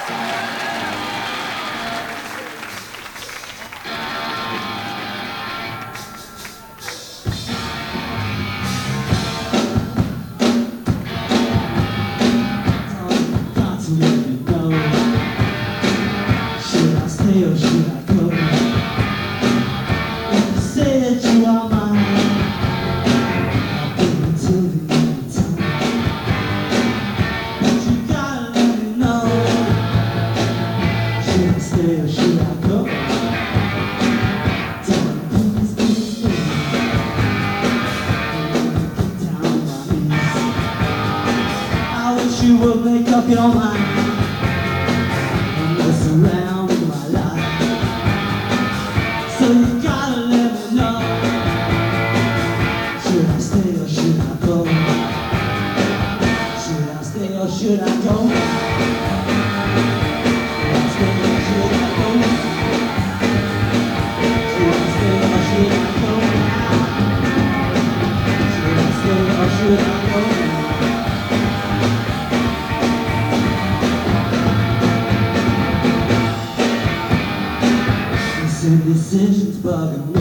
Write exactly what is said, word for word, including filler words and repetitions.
Or should I go? If you say that you are mine, I'll be until the end of time. But you gotta let me know, should I stay or should I go? Darling, please, please, please, I wanna get down on my knees. I wish you would make up your mind and mess around with my life. So you gotta let me know, should I stay or should I go? Should I stay or should I go? Should I stay or should I go? Should I stay or should I go? Should I stay or should I go? Indecision's bugging me.